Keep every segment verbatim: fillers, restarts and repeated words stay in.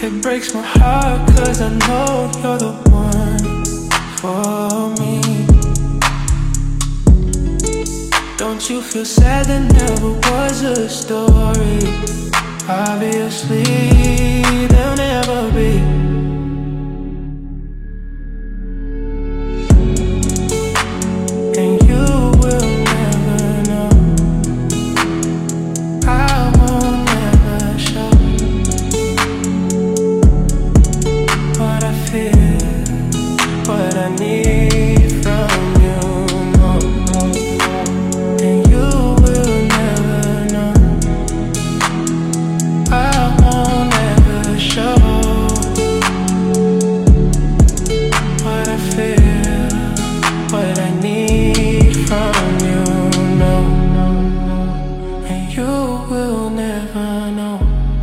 It breaks my heart cause I know you're the one for me. Don't you feel sad there never was a story? Obviously there'll never be. And you will never know. I won't ever show what I feel, what I need from you, no, no, no. And you will never know. I won't ever show what I feel, what I need from you, no, no, no. And you will never know.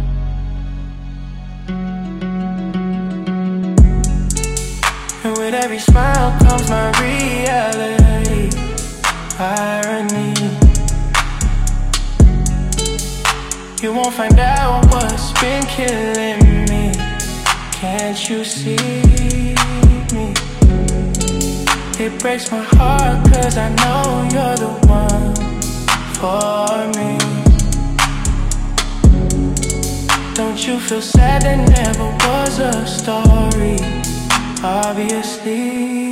And with every smile comes my reality, irony. You won't find out what's been killing me. Can't you see me? It breaks my heart cause I know you're the one for me. Don't you feel sad there never was a story? Obviously